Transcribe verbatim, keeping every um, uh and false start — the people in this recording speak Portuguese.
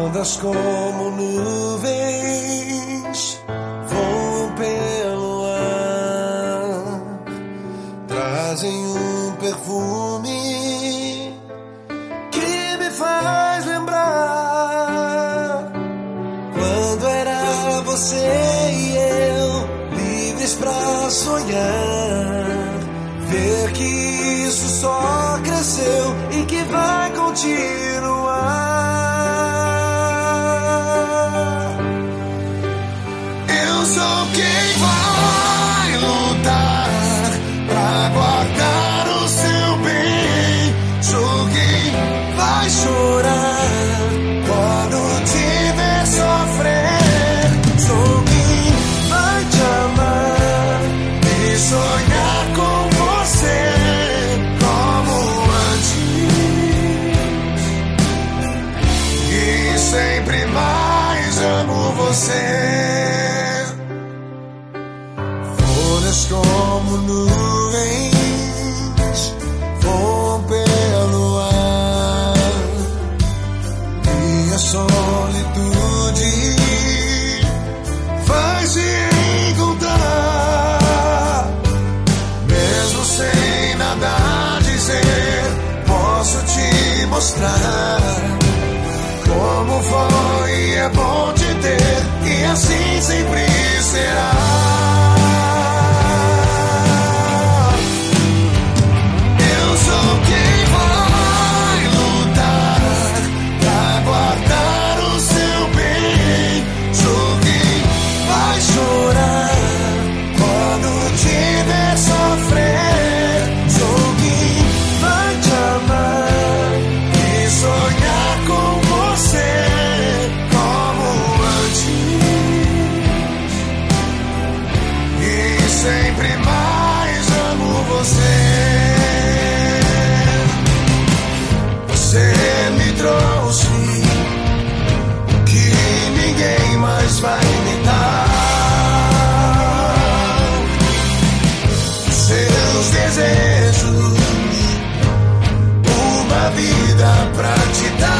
Ondas como nuvens voam pelo ar, trazem um perfume que me faz lembrar quando era você e eu, livres pra sonhar, ver que isso só cresceu e que vai continuar. Eu sou quem vai lutar pra guardar o seu bem. Sou quem vai chorar quando te ver sofrer. Sou quem vai te amar e sonhar com você como antes. E sempre mais amo você. Folhas como nuvens voam pelo ar, e a solitude vai se encontrar. Mesmo sem nada dizer, posso te mostrar como foi e é bom te ter, e assim sempre será. Sempre mais amo você. Você me trouxe o que ninguém mais vai me dar. Seus desejos, uma vida pra te dar.